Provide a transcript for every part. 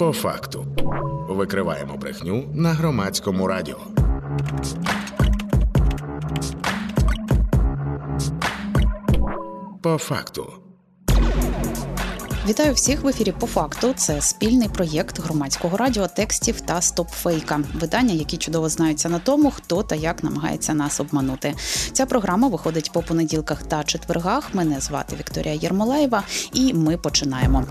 По факту. Викриваємо брехню на Громадському радіо. По факту. Вітаю всіх в ефірі «По факту». Це спільний проєкт Громадського радіо, текстів та стопфейка. Видання, які чудово знаються на тому, хто та як намагається нас обманути. Ця програма виходить по понеділках та четвергах. Мене звати Вікторія Єрмолаєва і ми починаємо.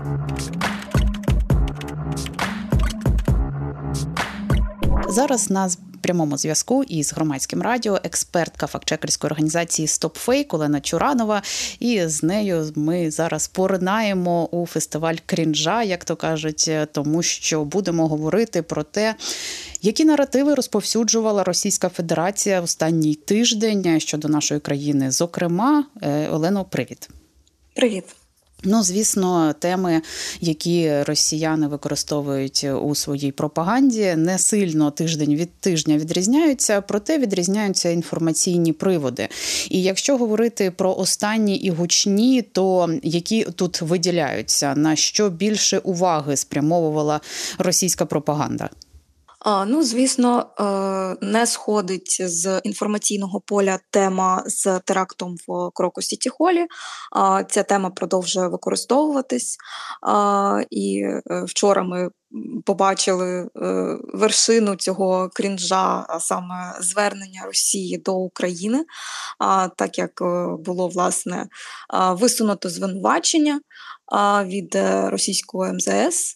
Зараз нас в прямому зв'язку із Громадським радіо експертка фактчекерської організації «Стопфейк» Олена Чуранова. І з нею ми зараз поринаємо у фестиваль крінжа, як то кажуть, тому що будемо говорити про те, які наративи розповсюджувала Російська Федерація в останній тиждень щодо нашої країни. Зокрема, Олено, привіт. Привіт. Звісно, теми, які росіяни використовують у своїй пропаганді, не сильно тиждень від тижня відрізняються, проте відрізняються інформаційні приводи. І якщо говорити про останні і гучні, то які тут виділяються, на що більше уваги спрямовувала російська пропаганда? Звісно, не сходить з інформаційного поля тема з терактом в Крокус-Сіті-Холі. Ця тема продовжує використовуватись. І вчора ми побачили вершину цього крінжа, а саме звернення Росії до України, так як було, власне, висунуто звинувачення від російського МЗС,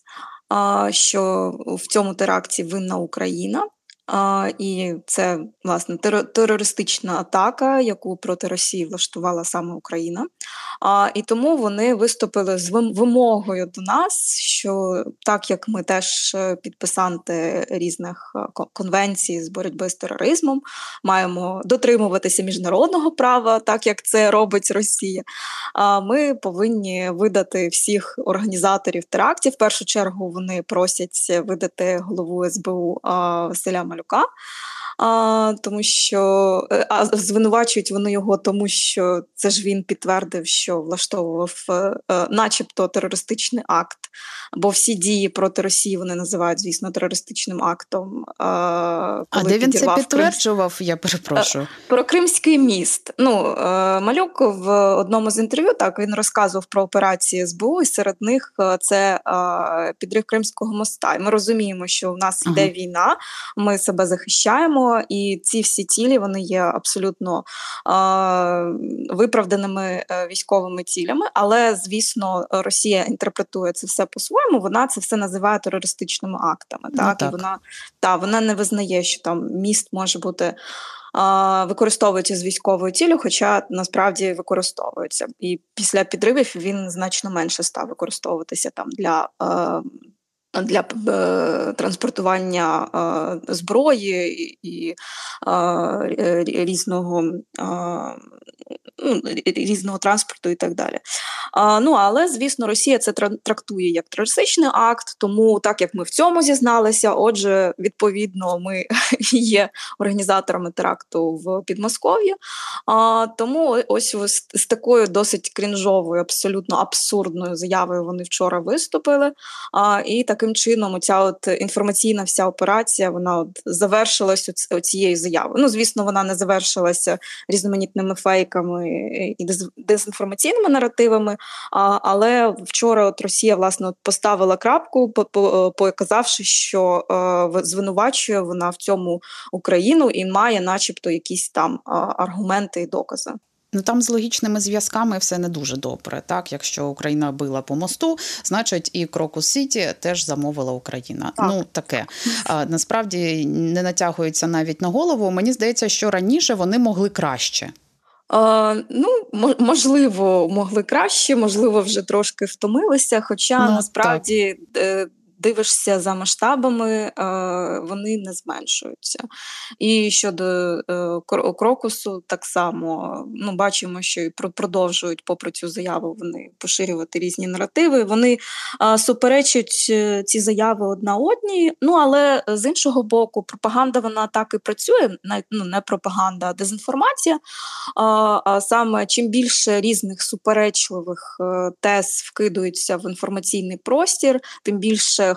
що в цьому теракті винна Україна. І це, власне, терористична атака, яку проти Росії влаштувала саме Україна. І тому вони виступили з вимогою до нас, що так як ми теж підписанти різних конвенцій з боротьби з тероризмом, маємо дотримуватися міжнародного права, так як це робить Росія, ми повинні видати всіх організаторів терактів. В першу чергу вони просять видати голову СБУ Василя Малюка, тому що звинувачують вони його, тому що це ж він підтвердив, що влаштовував начебто терористичний акт, бо всі дії проти Росії вони називають, звісно, терористичним актом. А де він це підтверджував, я перепрошую? Про Кримський міст. Малюк в одному з інтерв'ю, так, він розказував про операції СБУ, і серед них це підрив Кримського моста. І ми розуміємо, що в нас йде війна, ми себе захищаємо, і ці всі цілі, вони є абсолютно виправданими військовими цілями, але, звісно, Росія інтерпретує це все по-своєму, вона це все називає терористичними актами. Так? І вона не визнає, що там міст може бути використовується з військовою ціллю, хоча насправді використовується. І після підривів він значно менше став використовуватися там для транспортування зброї і різного транспорту і так далі. Але, звісно, Росія це трактує як терористичний акт, тому так як ми в цьому зізналися, отже, відповідно, ми є організаторами теракту в Підмосков'ї. Тому ось з такою досить крінжовою, абсолютно абсурдною заявою вони вчора виступили. І таким чином оця інформаційна вся операція, вона завершилась цією заявою. Звісно, вона не завершилася різноманітними фейками і дезінформаційними наративами, але вчора Росія, власне, поставила крапку, показавши, що звинувачує вона в цьому Україну і має начебто якісь там аргументи і докази. Там з логічними зв'язками все не дуже добре. Так, якщо Україна била по мосту, значить і Крокус-Сіті теж замовила Україна. Таке. Насправді не натягується навіть на голову. Мені здається, що раніше вони могли краще. Можливо, могли краще, можливо, вже трошки втомилися, хоча насправді дивишся за масштабами, вони не зменшуються. І щодо Крокусу так само, бачимо, що і продовжують, попри цю заяву, вони поширювати різні наративи. Вони суперечать ці заяви одна одній, але з іншого боку, пропаганда, вона так і працює, не пропаганда, а дезінформація. А саме, чим більше різних суперечливих тез вкидуються в інформаційний простір, тим більше більше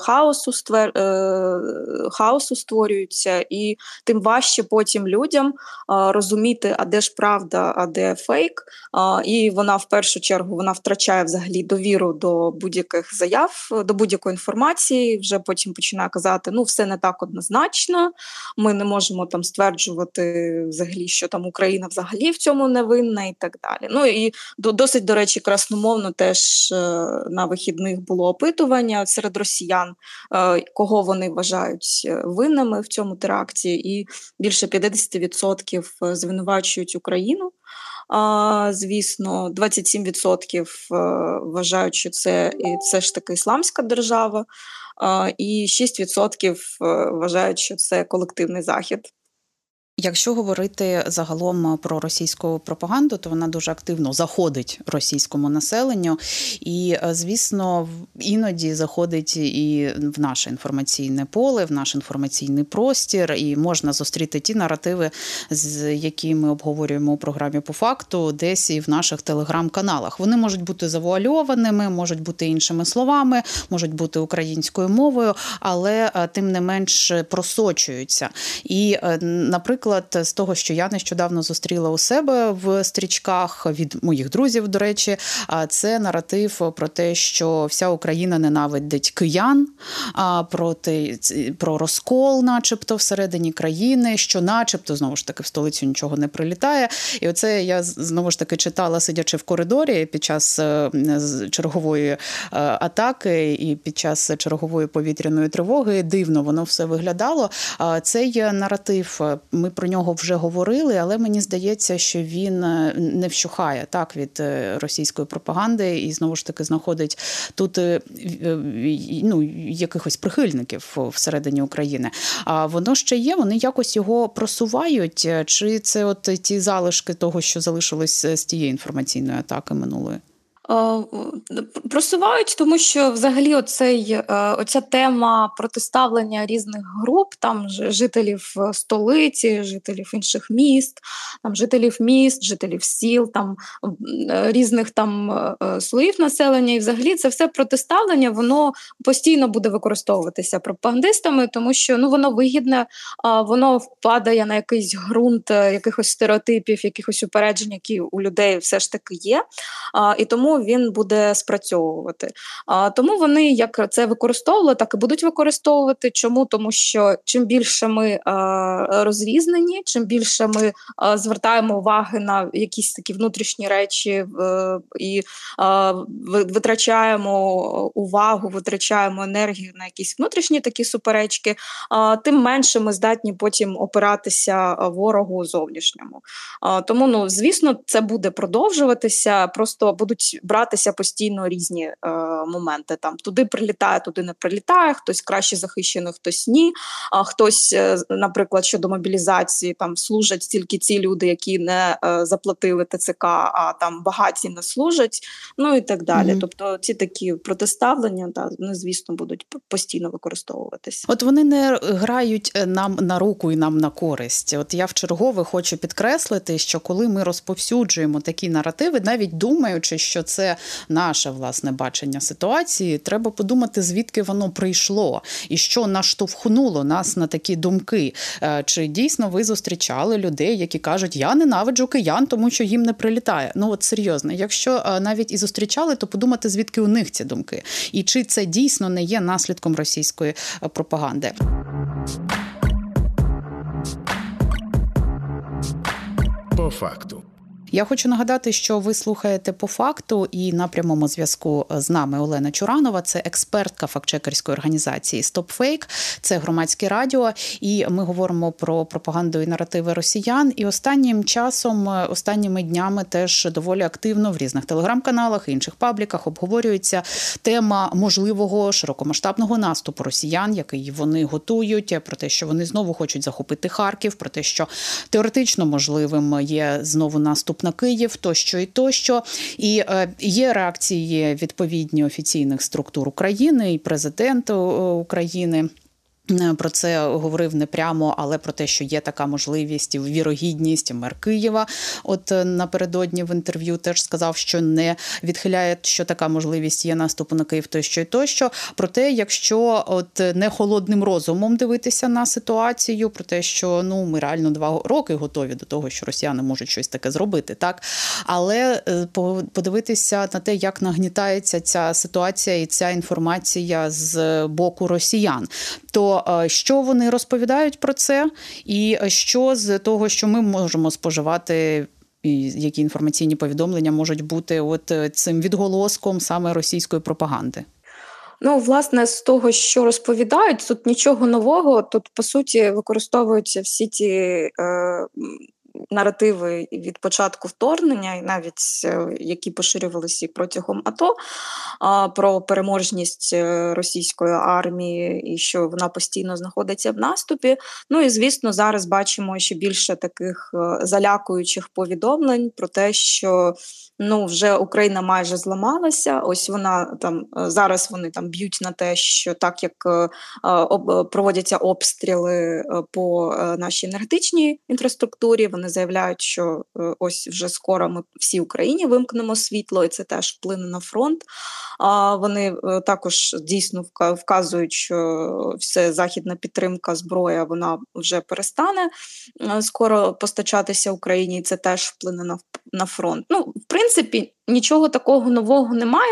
хаосу створюється, і тим важче потім людям розуміти, а де ж правда, а де фейк. І вона в першу чергу втрачає взагалі довіру до будь-яких заяв, до будь-якої інформації, вже потім починає казати, все не так однозначно, ми не можемо там стверджувати взагалі, що там Україна взагалі в цьому не винна і так далі. І досить, до речі, красномовно теж на вихідних було опитування серед росіян, кого вони вважають винними в цьому теракті, і більше 50% звинувачують Україну. Звісно, 27% вважають, що це все ж таки ісламська держава, і 6% вважають, що це колективний Захід. Якщо говорити загалом про російську пропаганду, то вона дуже активно заходить російському населенню і, звісно, іноді заходить і в наше інформаційне поле, в наш інформаційний простір, і можна зустріти ті наративи, які ми обговорюємо у програмі «По факту», десь і в наших телеграм-каналах. Вони можуть бути завуальованими, можуть бути іншими словами, можуть бути українською мовою, але тим не менш просочуються. І, наприклад, з того, що я нещодавно зустріла у себе в стрічках від моїх друзів, до речі, це наратив про те, що вся Україна ненавидить киян, про розкол начебто всередині країни, що начебто, знову ж таки, в столицю нічого не прилітає. І оце я, знову ж таки, читала, сидячи в коридорі під час чергової атаки і під час чергової повітряної тривоги. Дивно воно все виглядало. Цей наратив, ми про нього вже говорили, але мені здається, що він не вщухає від російської пропаганди і, знову ж таки, знаходить тут якихось прихильників всередині України. А воно ще є, вони якось його просувають, чи це от ті залишки того, що залишилось з тієї інформаційної атаки минулої? Просувають, тому що взагалі оця тема протиставлення різних груп, там жителів столиці, жителів інших міст, там жителів міст, жителів сіл, там різних там слоїв населення, і взагалі це все протиставлення, воно постійно буде використовуватися пропагандистами, тому що воно вигідне, воно впадає на якийсь ґрунт якихось стереотипів, якихось упереджень, які у людей все ж таки є, і тому він буде спрацьовувати. Тому вони як це використовували, так і будуть використовувати. Чому? Тому що чим більше ми розрізнені, чим більше ми звертаємо уваги на якісь такі внутрішні речі і витрачаємо увагу, витрачаємо енергію на якісь внутрішні такі суперечки, тим менше ми здатні потім опиратися ворогу зовнішньому. Тому, звісно, це буде продовжуватися, просто будуть братися постійно різні моменти. Там туди прилітає, туди не прилітає, хтось краще захищений, хтось ні. Хтось, наприклад, щодо мобілізації, там служать тільки ті люди, які не заплатили ТЦК, а там багаті не служать, і так далі. Тобто ці такі протиставлення, вони, звісно, будуть постійно використовуватись. От вони не грають нам на руку і нам на користь. От я вчергове хочу підкреслити, що коли ми розповсюджуємо такі наративи, навіть думаючи, що це наше, власне, бачення ситуації, треба подумати, звідки воно прийшло і що наштовхнуло нас на такі думки. Чи дійсно ви зустрічали людей, які кажуть, я ненавиджу киян, тому що їм не прилітає. От серйозно, якщо навіть і зустрічали, то подумати, звідки у них ці думки. І чи це дійсно не є наслідком російської пропаганди. По факту. Я хочу нагадати, що ви слухаєте «По факту» і на прямому зв'язку з нами Олена Чуранова. Це експертка фактчекерської організації «StopFake». Це громадське радіо. І ми говоримо про пропаганду і наративи росіян. І останнім часом, останніми днями теж доволі активно в різних телеграм-каналах і інших пабліках обговорюється тема можливого широкомасштабного наступу росіян, який вони готують, про те, що вони знову хочуть захопити Харків, про те, що теоретично можливим є знову наступ на Київ, тощо і тощо. І є реакції відповідні офіційних структур України і президента України. про це говорив не прямо, але про те, що є така можливість і вірогідність. Мер Києва от напередодні в інтерв'ю теж сказав, що не відхиляє, що така можливість є наступу на Київ тощо і тощо. Проте, якщо от не холодним розумом дивитися на ситуацію, про те, що ми реально 2 роки готові до того, що росіяни можуть щось таке зробити, так? Але подивитися на те, як нагнітається ця ситуація і ця інформація з боку росіян, то що вони розповідають про це, і що з того, що ми можемо споживати, і які інформаційні повідомлення можуть бути от цим відголоском саме російської пропаганди? Власне, з того, що розповідають, тут нічого нового, тут, по суті, використовуються всі ті наративи від початку вторгнення, і навіть які поширювалися протягом АТО, про переможність російської армії і що вона постійно знаходиться в наступі. І, звісно, зараз бачимо ще більше таких залякуючих повідомлень про те, що вже Україна майже зламалася, ось вона там, зараз вони там б'ють на те, що так як проводяться обстріли по нашій енергетичній інфраструктурі, вони заявляють, що ось вже скоро ми всій Україні вимкнемо світло, і це теж вплине на фронт. Вони також дійсно вказують, що вся західна підтримка, зброя, вона вже перестане скоро постачатися Україні, і це теж вплине на фронт. В принципі, нічого такого нового немає.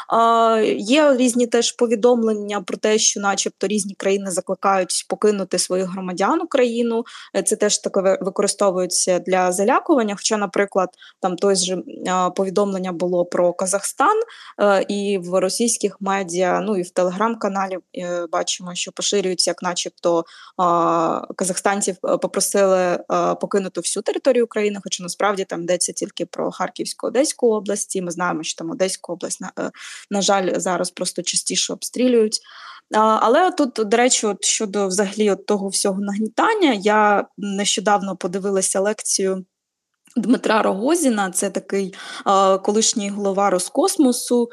Є різні теж повідомлення про те, що начебто різні країни закликають покинути своїх громадян Україну. Це теж таке використовується для залякування. Хоча, наприклад, там той же повідомлення було про Казахстан, і в російських медіа, і в телеграм-каналі бачимо, що поширюється, як начебто казахстанців попросили покинути всю територію України, хоча насправді там йдеться тільки про Харківську, Одеську область. Ми знаємо, що там Одеську область, на жаль, зараз просто частіше обстрілюють. Але тут, до речі, щодо взагалі того всього нагнітання, я нещодавно подивилася лекцію Дмитра Рогозіна, це такий колишній голова Роскосмосу,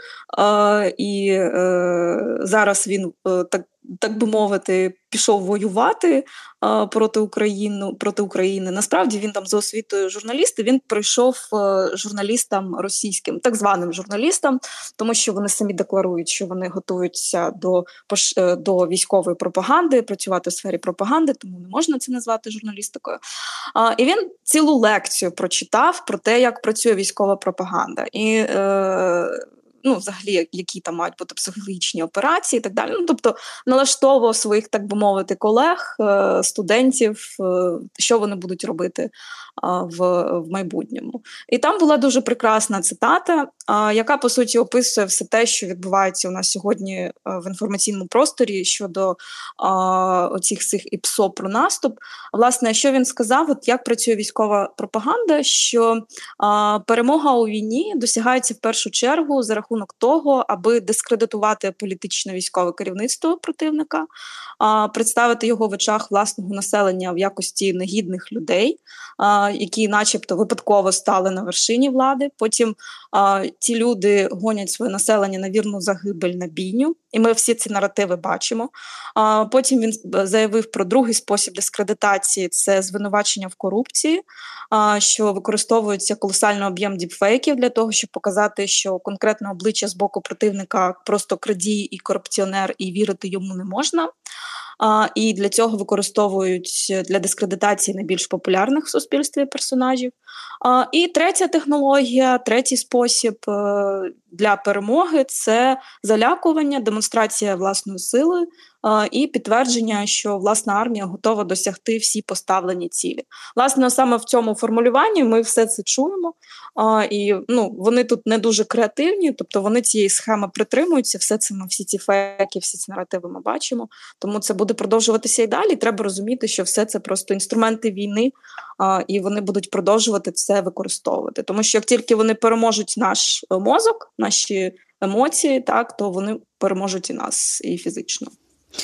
і зараз він, так би мовити, пішов воювати проти України. Насправді він там за освітою журналіст, і він прийшов журналістам російським, так званим журналістам, тому що вони самі декларують, що вони готуються до військової пропаганди, працювати в сфері пропаганди, тому не можна це назвати журналістикою. І він цілу лекцію прочитав про те, як працює військова пропаганда. І взагалі, які там мають бути психологічні операції і так далі. Тобто налаштовував своїх, так би мовити, колег, студентів, що вони будуть робити в майбутньому. І там була дуже прекрасна цитата, яка, по суті, описує все те, що відбувається у нас сьогодні в інформаційному просторі щодо оцих всіх ІПСО про наступ. Власне, що він сказав, от як працює військова пропаганда, що перемога у війні досягається в першу чергу за рахунок того, аби дискредитувати політичне військове керівництво противника, представити його в очах власного населення в якості негідних людей, які начебто випадково стали на вершині влади. Потім ті люди гонять своє населення на вірну загибель, на бійню. І ми всі ці наративи бачимо. Потім він заявив про другий спосіб дискредитації – це звинувачення в корупції, що використовується колосальний об'єм діпфейків для того, щоб показати, що конкретне обличчя з боку противника просто крадій і корупціонер, і вірити йому не можна. І для цього використовують для дискредитації найбільш популярних в суспільстві персонажів. І третя технологія, третій спосіб для перемоги – це залякування, демонстрація власної сили і підтвердження, що власна армія готова досягти всі поставлені цілі. Власне, саме в цьому формулюванні ми все це чуємо, і вони тут не дуже креативні, тобто вони цієї схеми притримуються, всі ці фейки, всі ці наративи ми бачимо, тому це буде продовжуватися і далі. Треба розуміти, що все це просто інструменти війни, і вони будуть продовжувати це використовувати. Тому що як тільки вони переможуть наш мозок, наші емоції, так, то вони переможуть і нас, і фізично.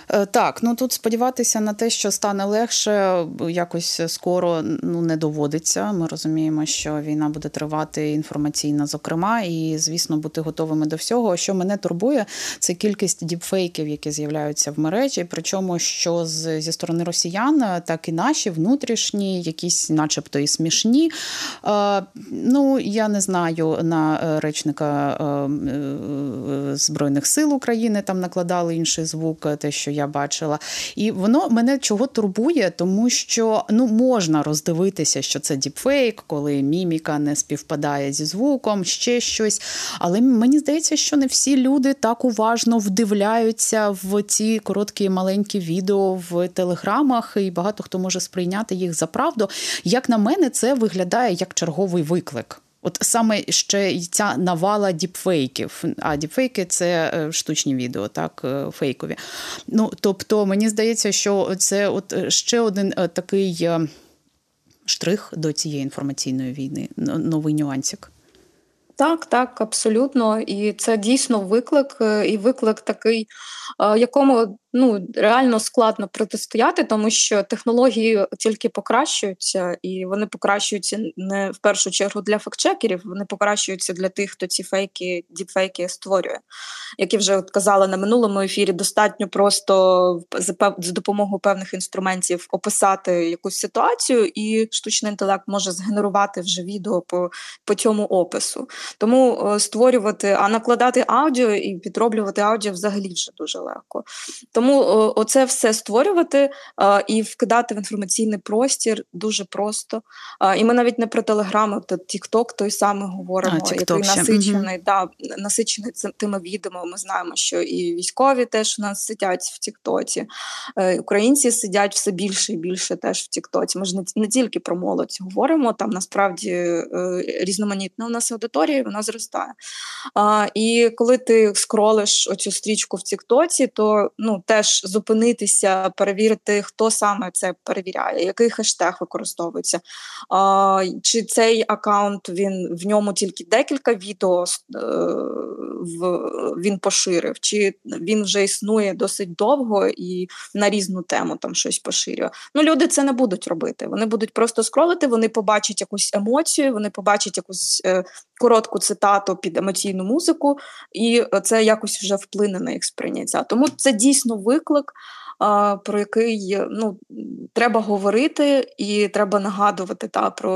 Так, тут сподіватися на те, що стане легше, якось скоро не доводиться. Ми розуміємо, що війна буде тривати інформаційна, зокрема, і, звісно, бути готовими до всього. Що мене турбує, це кількість діпфейків, які з'являються в мережі, причому що зі сторони росіян, так і наші, внутрішні, якісь начебто і смішні. Я не знаю, на речника Збройних сил України там накладали інший звук, те, що я бачила. І воно мене чого турбує, тому що можна роздивитися, що це діпфейк, коли міміка не співпадає зі звуком, ще щось. Але мені здається, що не всі люди так уважно вдивляються в ці короткі маленькі відео в телеграмах, і багато хто може сприйняти їх за правду. Як на мене, це виглядає як черговий виклик. От саме ще ця навала діпфейків. А діпфейки – це штучні відео, так, фейкові. Тобто, мені здається, що це от ще один такий штрих до цієї інформаційної війни, новий нюансик. Так, абсолютно. І це дійсно виклик, і виклик такий, якому реально складно протистояти, тому що технології тільки покращуються, і вони покращуються не в першу чергу для фактчекерів, вони покращуються для тих, хто ці діпфейки створює. Як я вже казала на минулому ефірі, достатньо просто з допомогою певних інструментів описати якусь ситуацію, і штучний інтелект може згенерувати вже відео по цьому опису. Тому накладати аудіо і підроблювати аудіо взагалі вже дуже легко. Тому оце все створювати і вкидати в інформаційний простір дуже просто. І ми навіть не про Телеграм, а про TikTok той самий говоримо, який насичений тими відео. Ми знаємо, що і військові теж у нас сидять в Тіктоці, українці сидять все більше і більше теж в Тіктоці. Ми ж не тільки про молодь говоримо, там насправді різноманітна у нас аудиторія, вона зростає. І коли ти скролиш оцю стрічку в Тіктоці, то теж зупинитися, перевірити, хто саме це перевіряє, який хештег використовується, чи цей аккаунт, в ньому тільки декілька відео він поширив, чи він вже існує досить довго і на різну тему там щось поширює. Люди це не будуть робити. Вони будуть просто скролити, вони побачать якусь емоцію, вони побачать якусь коротку цитату під емоційну музику, і це якось вже вплине на їх сприйняття. Тому це дійсно виклик, про який треба говорити, і треба нагадувати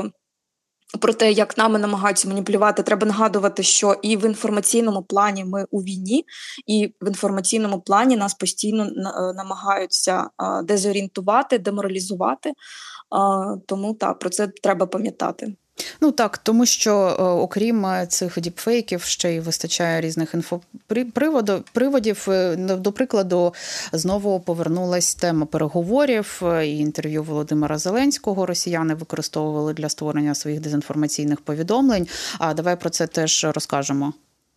про те, як нами намагаються маніпулювати. Треба нагадувати, що і в інформаційному плані ми у війні, і в інформаційному плані нас постійно намагаються дезорієнтувати, деморалізувати. Тому про це треба пам'ятати. Тому що окрім цих діпфейків ще й вистачає різних інфоприводів. До прикладу, знову повернулась тема переговорів і інтерв'ю Володимира Зеленського. Росіяни використовували для створення своїх дезінформаційних повідомлень. А давай про це теж розкажемо.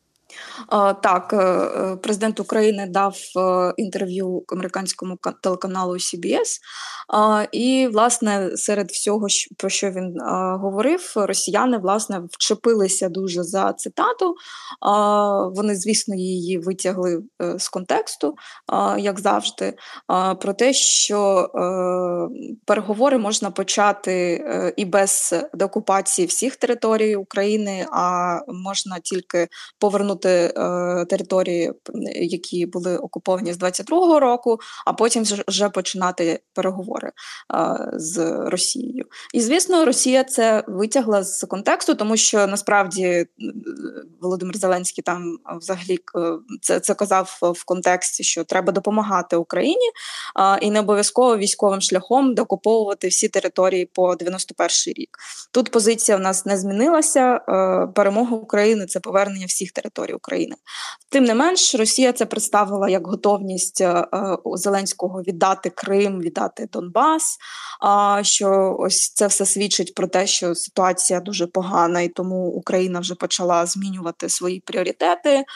Так, президент України дав інтерв'ю американському телеканалу CBS, і, власне, серед всього, про що він говорив, росіяни, власне, вчепилися дуже за цитату. Вони, звісно, її витягли з контексту, як завжди, про те, що переговори можна почати і без деокупації всіх територій України, а можна тільки повернути території, які були окуповані з 22-го року, а потім вже починати переговори з Росією. І, звісно, Росія це витягла з контексту, тому що, насправді, Володимир Зеленський там взагалі це казав в контексті, що треба допомагати Україні і не обов'язково військовим шляхом деокуповувати всі території по 91-й рік. Тут позиція в нас не змінилася. Перемога України – це повернення всіх територій України. Тим не менш, Росія це представила як готовність Зеленського віддати Крим, віддати Донбас, що ось це все свідчить про те, що ситуація дуже погана, і тому Україна вже почала змінювати свої пріоритети,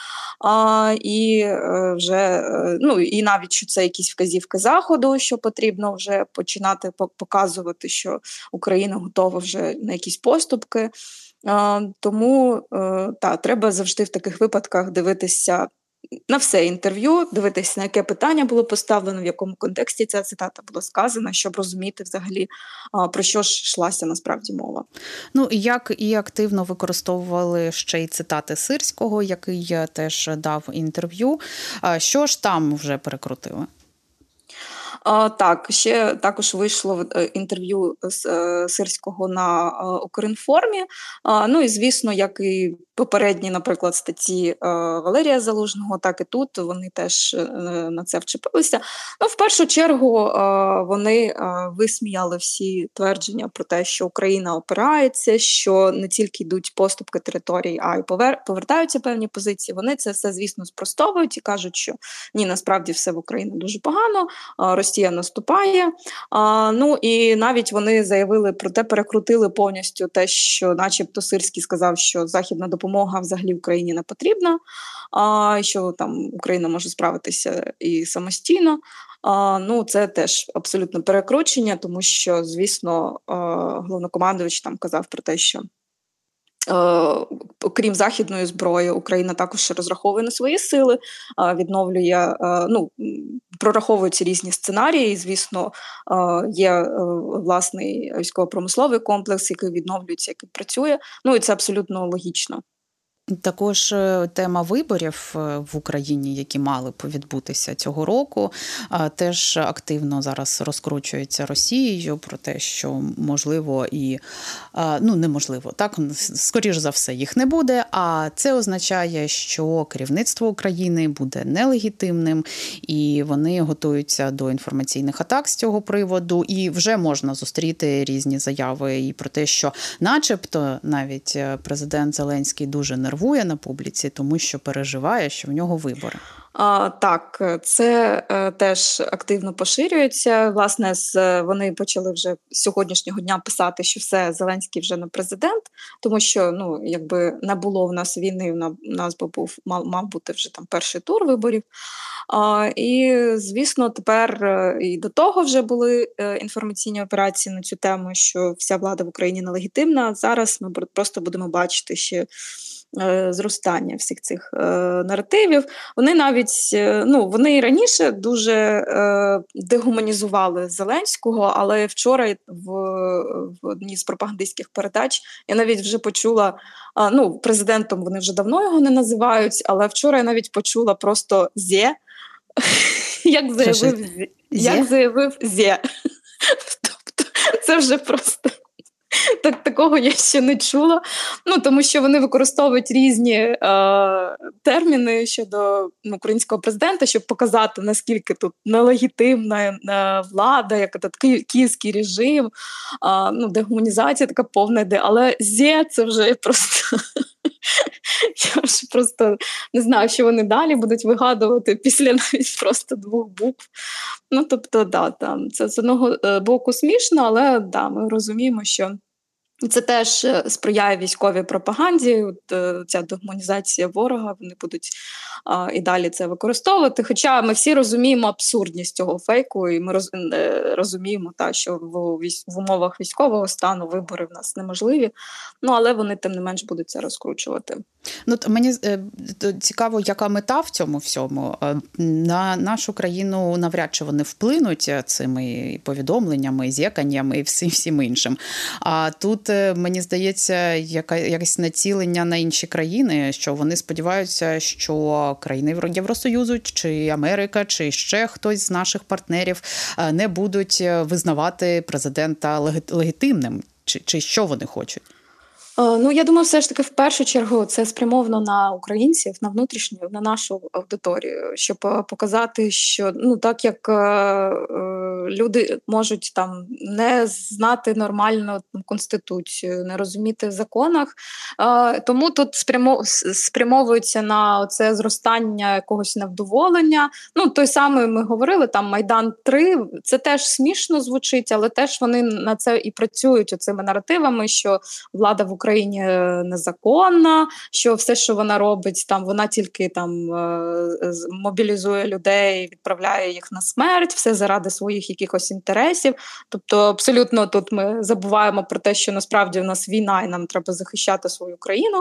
і і навіть, що це якісь вказівки Заходу, що потрібно вже починати показувати, що Україна готова вже на якісь поступки. Тому треба завжди в таких випадках дивитися на все інтерв'ю, дивитися, на яке питання було поставлено, в якому контексті ця цитата була сказана, щоб розуміти взагалі, про що ж йшлася насправді мова. Ну, як і активно використовували ще й цитати Сирського, який теж дав інтерв'ю. Що ж там вже перекрутили? Так, ще також вийшло інтерв'ю з Сирського на Укрінформі. Ну і, звісно, як і попередні, наприклад, статті Валерія Залужного, так і тут вони теж на це вчепилися. Ну, в першу чергу вони висміяли всі твердження про те, що Україна опирається, що не тільки йдуть поступки територій, а й повертаються певні позиції. Вони це все, звісно, спростовують і кажуть, що ні, насправді все в Україні дуже погано, Росія наступає. Ну і навіть вони заявили про те, перекрутили повністю те, що начебто Сирський сказав, що західна допомога взагалі Україні не потрібна, що там Україна може справитися і самостійно. Ну, це теж абсолютно перекручення, тому що, звісно, головнокомандувач там казав про те, що окрім західної зброї, Україна також розраховує на свої сили, відновлює, прораховуються різні сценарії. І, звісно, є власний військово-промисловий комплекс, який відновлюється, який працює. Ну і це абсолютно логічно. Також тема виборів в Україні, які мали б відбутися цього року, теж активно зараз розкручується Росією про те, що можливо і, неможливо, так, скоріш за все їх не буде, а це означає, що керівництво України буде нелегітимним, і вони готуються до інформаційних атак з цього приводу, і вже можна зустріти різні заяви і про те, що начебто навіть президент Зеленський дуже нервує на публіці, тому що переживає, що в нього вибори. Так, це теж активно поширюється. Власне, вони почали вже з сьогоднішнього дня писати, що все, Зеленський вже не президент, тому що, якби не було в нас війни, у нас мав бути вже там перший тур виборів. І, звісно, тепер і до того вже були інформаційні операції на цю тему, що вся влада в Україні нелегітимна. Зараз ми просто будемо бачити ще зростання всіх цих наративів. Вони навіть, вони і раніше дуже дегуманізували Зеленського, але вчора в одній з пропагандистських передач я навіть вже почула, президентом вони вже давно його не називають, але вчора я навіть почула просто «зе», як заявив «зе». Тобто це вже просто... Такого я ще не чула, тому що вони використовують різні терміни щодо українського президента, щоб показати, наскільки тут нелегітимна влада, як тут київський режим, дегуманізація така повна йде. Але «зе» – це вже просто... Я вже просто не знаю, що вони далі будуть вигадувати після навіть просто 2 букв. Тобто, це з одного боку смішно, але ми розуміємо, що це теж сприяє військовій пропаганді, ця дегуманізація ворога, вони будуть і далі це використовувати. Хоча ми всі розуміємо абсурдність цього фейку, і ми розуміємо, що в умовах військового стану вибори в нас неможливі, але вони тим не менш будуть це розкручувати. Мені цікаво, яка мета в цьому всьому. На нашу країну навряд чи вони вплинуть цими повідомленнями, зєканнями і всім іншим. А тут, мені здається, якесь націлення на інші країни, що вони сподіваються, що країни Євросоюзу, чи Америка, чи ще хтось з наших партнерів не будуть визнавати президента легітимним. Чи що вони хочуть? Я думаю, все ж таки, в першу чергу, це спрямовано на українців, на внутрішню, на нашу аудиторію, щоб показати, що, так як люди можуть там не знати нормально Конституцію, не розуміти в законах, тому тут спрямовується на це зростання якогось невдоволення. Той самий, ми говорили, там Майдан 3, це теж смішно звучить, але теж вони на це і працюють оцими наративами, що влада в Україні Україні незаконна, що все, що вона робить, там вона тільки там мобілізує людей, відправляє їх на смерть, все заради своїх якихось інтересів. Тобто абсолютно тут ми забуваємо про те, що насправді в нас війна і нам треба захищати свою країну.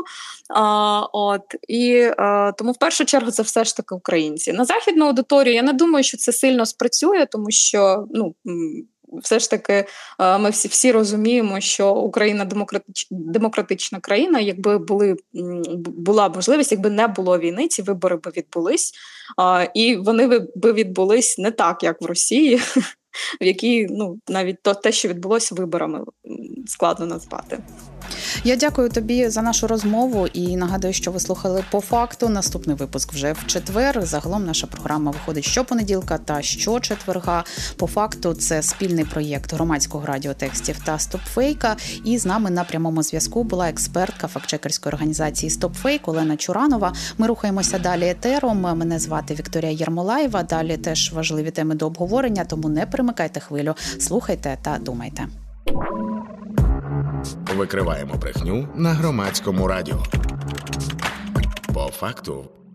Тому в першу чергу це все ж таки українці. На західну аудиторію я не думаю, що це сильно спрацює, тому що все ж таки ми всі розуміємо, що Україна демократична країна. Якби була можливість, якби не було війни, ці вибори би відбулись, і вони би відбулись не так, як в Росії, в якій навіть те, що відбулося виборами, складно назвати. Я дякую тобі за нашу розмову і нагадую, що ви слухали «По факту». Наступний випуск вже в четвер. Загалом наша програма виходить щопонеділка та щочетверга. «По факту» – це спільний проєкт Громадського радіо текстів та StopFake. І з нами на прямому зв'язку була експертка фактчекерської організації StopFake Олена Чуранова. Ми рухаємося далі етером. Мене звати Вікторія Єрмолаєва. Далі теж важливі теми до обговорення, тому не перемикайте хвилю, слухайте та думайте. Викриваємо брехню на Громадському радіо. По факту.